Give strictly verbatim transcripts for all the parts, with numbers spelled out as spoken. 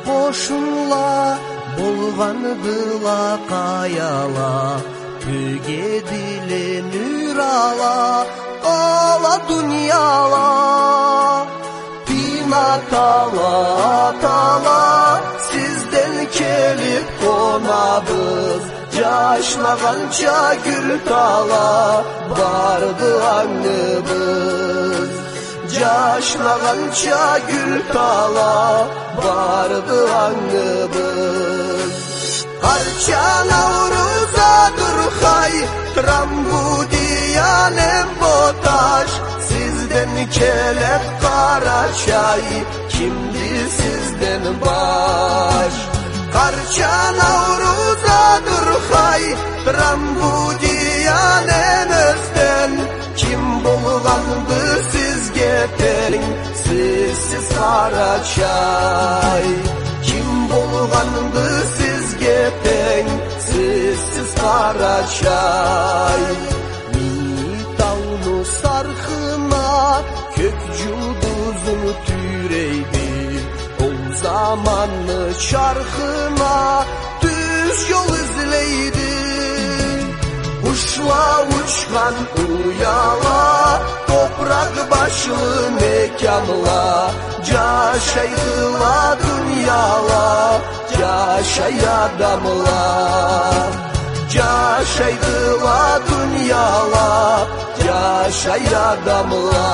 кошунла болгандыла каяла төгедиле нүр ала ала дуньяла пина тала тала сизден келип конабыз жашнаганча гүл тала барды аңыбыз жашнаганча гүл тала барды аңыбыз Карча Наурузадыр хай Трамбудиянем боташ Сизден келет кара чай Кимди сизден баш Карча Наурузадыр хай Трамбудиянем өстен Ким болганды сизге тең Сизсиз кара чай Ким болганды сизге тең Сизсиз кара чай Мини тауну сархына Көк жұлдызын түрейді Ол заманны чархына Түз жол izleydi Kuşla uçkan uyala Toprak başlı mekanla Caşaydıla dünyala Caşay adamla Caşaydıla dünyala Caşay adamla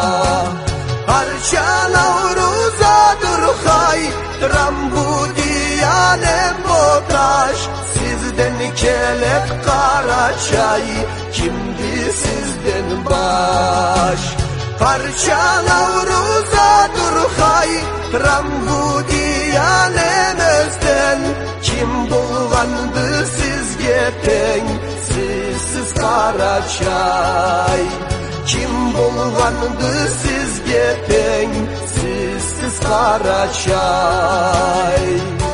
Harça Navruzadыр hay Trambudiyanem botaş Sizden kelep kara çay Kimdi sizden baş Harça Navruzadыр hay Trambudiyanem özden Kim bulgandı sizge teң Sizsiz kara çay Kim bulgandı sizge teң Sizsiz kara çay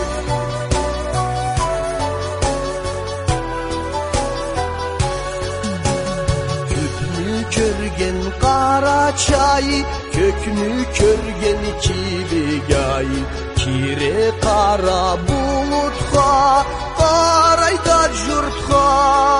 Köknü körgen kara çay Köknü körgen kibigay Kire kara bulutga Karayda jurtga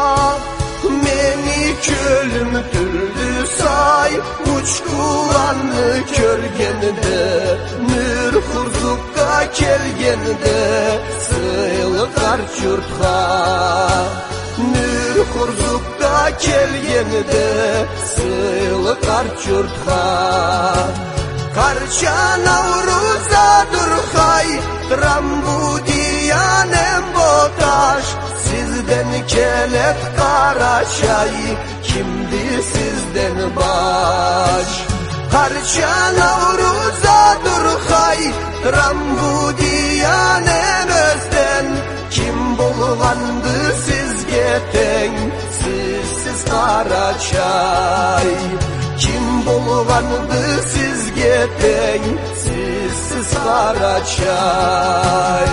Meni kölüm türlü say Uçkulanı körgenide Nür huzukka kelgenide Sığılıkar çurtga Nür huzukka kelgenide Sığılıkar çurtga Karcha Navruzadыр hay Trambudiyanem botaş Sizden kelet kara çay Kimdi sizden baş Karcha Navruzadыр hay Trambudiyanem özden Kim bulgandı sizge teң Sizsiz kara çay Kim bulgandı sizge teң Sizsiz kara çay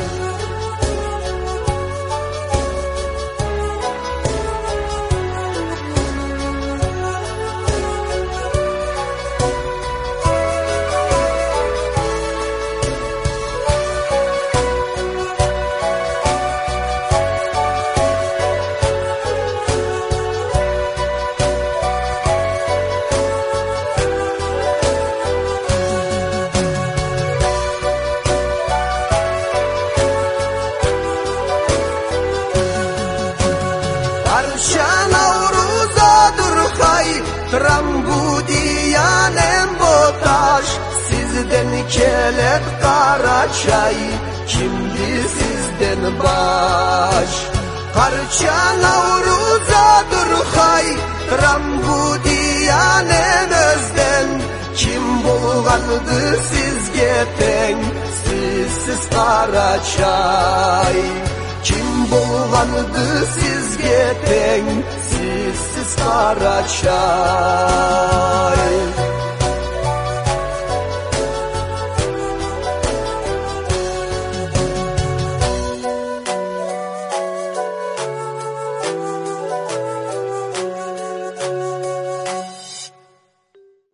Trambudiyanem botaş Sizden kelep kara çay Kimdi sizden baş Karcha Navruzadыр hay Trambudiyanem özden Kim bulgandı sizge teң Sizsiz kara çay Kim bulgandı sizge teң Sizsiz kara çay